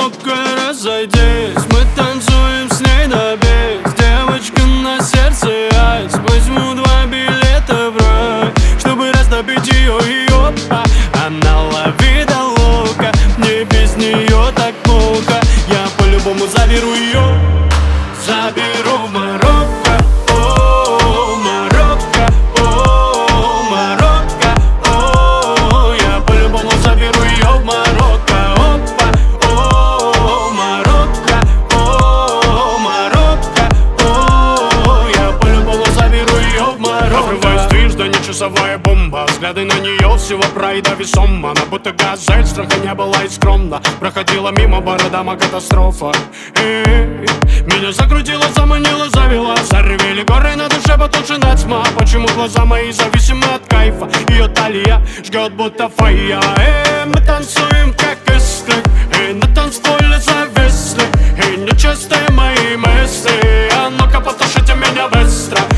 Марокко, разойдись. Мы танцуем с ней на бис. Девочка на сердце айс. Возьму 2 билета в рай, чтобы растопить ее и опа. Она лови да лока, мне без нее так плохо. Я по-любому заберу ее, заберу в Марокко. О, Марокко, о, Марокко, о, я по-любому заберу ее в Марокко. Опа, о, Марокко, о, Марокко, о, я по-любому заберу ее в Марокко. Отрываюсь движ, да не часовая бомба. Взгляды на нее всего прайда весом. Она будто газель, страха не было и скромно. Проходила мимо, бородама катастрофа. Меня закрутило, заманило, завела. Заревели горы на душе, потушена тьма. Почему глаза мои зависимы от кайфа? Ее талия жгет будто фая. Мы танцуем как искры, на танцполе зависли. И нечистые мои мысли. А ну-ка потушите меня быстро.